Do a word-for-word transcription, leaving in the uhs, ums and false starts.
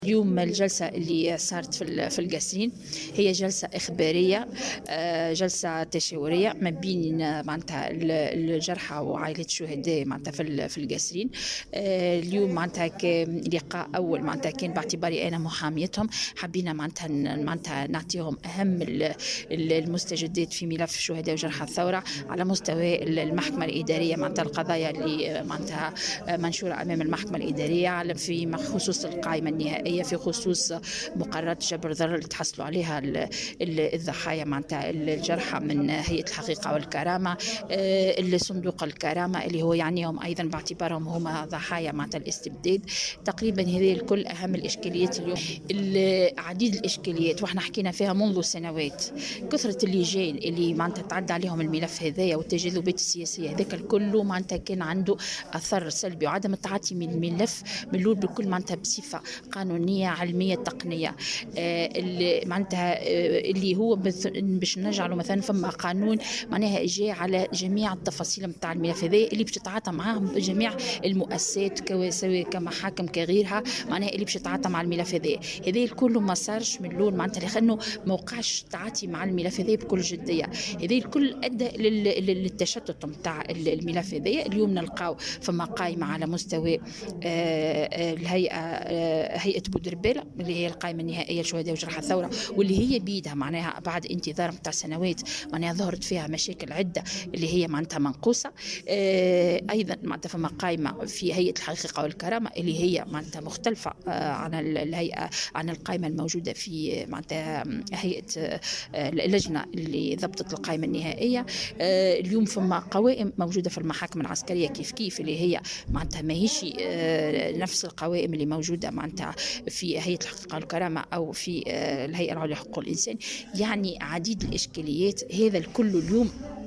اليوم الجلسة اللي صارت في في القصرين هي جلسة إخبارية، جلسة تشاورية ما بين معناتها الجرحى وعائلة الشهداء معناتها في في القصرين. اليوم معناتها لقاء أول معناتها كان باعتباري أنا محاميتهم، حبينا معناتها معناتها نعطيهم أهم المستجدات في ملف شهداء وجرحى الثورة على مستوى المحكمة الإدارية، معناتها القضايا اللي معناتها منشورة أمام المحكمة الإدارية في خصوص القائمة النهائية، في خصوص مقررات جبر ضرر اللي تحصلوا عليها الضحايا معناتها الجرحى من هيئة الحقيقة والكرامة، اللي صندوق الكرامة اللي هو يعنيهم أيضا باعتبارهم هم ضحايا معناتها الاستبداد. تقريبا هذه الكل أهم الإشكاليات اليوم، عديد الإشكاليات واحنا حكينا فيها منذ سنوات. كثرة اللجان اللي معناتها تعدى عليهم الملف هذايا والتجاذبات السياسية هذاك الكل معناتها كان عنده أثر سلبي، وعدم التعاطي من الملف من الأول بالكل معناتها بصفة قانونية علمية تقنية، آه اللي معناتها آه اللي هو باش نجعله مثلا فما قانون معناها جاء على جميع التفاصيل نتاع الملف هذا اللي باش تتعاطى معاهم جميع المؤسسات سواء كمحاكم كغيرها، معناها اللي باش تتعاطى مع الملف هذا هذا الكل ما صارش من الاول معناتها لانه ما وقعش التعاطي مع الملف هذا بكل جديه. هذا الكل ادى للتشتت نتاع الملف هذا. اليوم نلقاو فما قائمه على مستوى آه الهيئه آه هيئه بودربالة اللي هي القائمة النهائية لشهداء وجرحى الثورة، واللي هي بيدها معناها بعد انتظار متاع سنوات معناها ظهرت فيها مشاكل عدة اللي هي معناتها منقوصة. آه أيضا معناتها فما قائمة في هيئة الحقيقة والكرامة اللي هي معناتها مختلفة آه عن الهيئة عن القائمة الموجودة في معناتها هيئة آه اللجنة اللي ضبطت القائمة النهائية. آه اليوم فما قوائم موجودة في المحاكم العسكرية كيف كيف اللي هي معناتها ماهيش آه نفس القوائم اللي موجودة معناتها في هيئة الحقيقة والكرامة أو في الهيئة العليا لحقوق الإنسان. يعني عديد الإشكاليات، هذا الكل اليوم